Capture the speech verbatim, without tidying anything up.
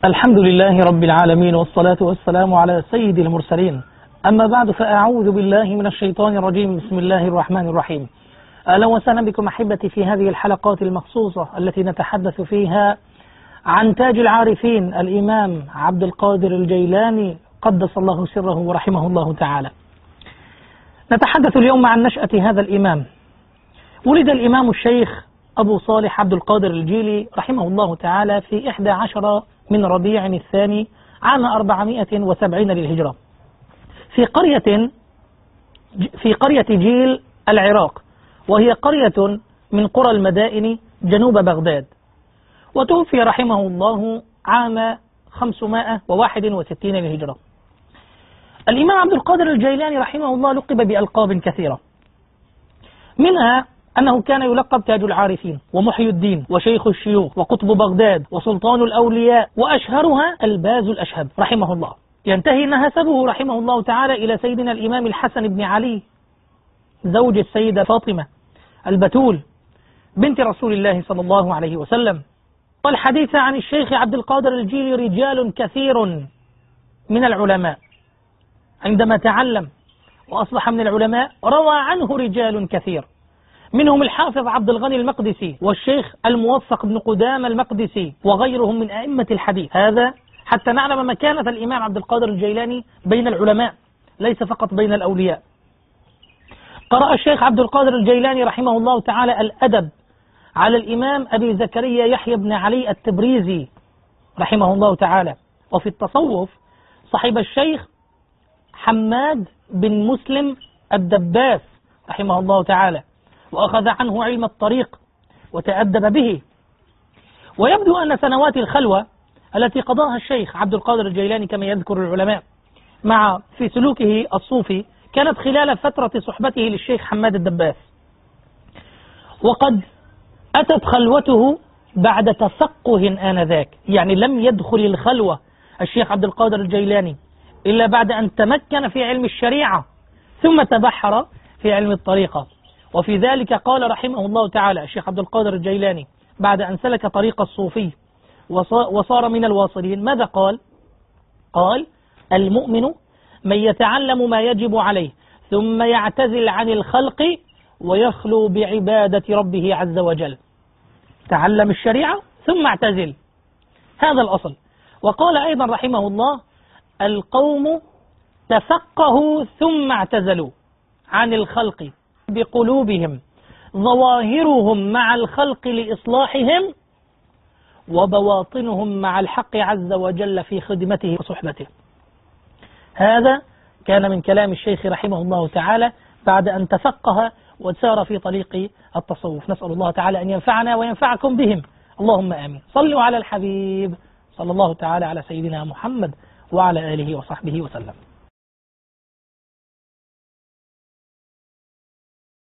الحمد لله رب العالمين، والصلاة والسلام على سيد المرسلين. أما بعد، فأعوذ بالله من الشيطان الرجيم. بسم الله الرحمن الرحيم. أهلا وسهلا بكم أحبتي في هذه الحلقات المخصوصة التي نتحدث فيها عن تاج العارفين الإمام عبد القادر الجيلاني قدس الله سره ورحمه الله تعالى. نتحدث اليوم عن نشأة هذا الإمام. ولد الإمام الشيخ أبو صالح عبد القادر الجيلي رحمه الله تعالى في إحدى عشر من ربيع الثاني عام أربعمائة وسبعين للهجرة في قرية في قرية جيل العراق، وهي قرية من قرى المدائن جنوب بغداد. وتوفي رحمه الله عام خمسمائة وواحد وستين للهجرة. الإمام عبد القادر الجيلاني رحمه الله لقب بألقاب كثيرة، منها أنه كان يلقب تاج العارفين ومحي الدين وشيخ الشيوخ وقطب بغداد وسلطان الأولياء، وأشهرها الباز الأشهب رحمه الله. ينتهي نسبه رحمه الله تعالى إلى سيدنا الإمام الحسن بن علي زوج السيدة فاطمة البتول بنت رسول الله صلى الله عليه وسلم. والحديث عن الشيخ عبد القادر الجيلي رجال كثير من العلماء عندما تعلم وأصبح من العلماء روى عنه رجال كثير، منهم الحافظ عبد الغني المقدسي والشيخ الموفق بن قدامة المقدسي وغيرهم من أئمة الحديث. هذا حتى نعلم مكانة الإمام عبد القادر الجيلاني بين العلماء ليس فقط بين الأولياء. قرأ الشيخ عبد القادر الجيلاني رحمه الله تعالى الأدب على الإمام أبي زكريا يحيى بن علي التبريزي رحمه الله تعالى. وفي التصوف صحب الشيخ حماد بن مسلم الدباس رحمه الله تعالى، وأخذ عنه علم الطريق وتأدب به. ويبدو أن سنوات الخلوة التي قضاها الشيخ عبد القادر الجيلاني كما يذكر العلماء مع في سلوكه الصوفي كانت خلال فترة صحبته للشيخ حماد الدباس. وقد أتت خلوته بعد تفقه آنذاك، يعني لم يدخل الخلوة الشيخ عبد القادر الجيلاني إلا بعد أن تمكن في علم الشريعة ثم تبحر في علم الطريقة. وفي ذلك قال رحمه الله تعالى الشيخ عبد القادر الجيلاني بعد أن سلك طريق الصوفي وصار من الواصلين، ماذا قال؟ قال: المؤمن من يتعلم ما يجب عليه ثم يعتزل عن الخلق ويخلو بعبادة ربه عز وجل. تعلم الشريعة ثم اعتزل، هذا الأصل. وقال أيضا رحمه الله: القوم تفقهوا ثم اعتزلوا عن الخلق بقلوبهم ظواهرهم مع الخلق لإصلاحهم وبواطنهم مع الحق عز وجل في خدمته وصحبته. هذا كان من كلام الشيخ رحمه الله تعالى بعد أن تفقه وسار في طريق التصوف. نسأل الله تعالى أن ينفعنا وينفعكم بهم، اللهم آمين. صلوا على الحبيب صلى الله تعالى على سيدنا محمد وعلى آله وصحبه وسلم.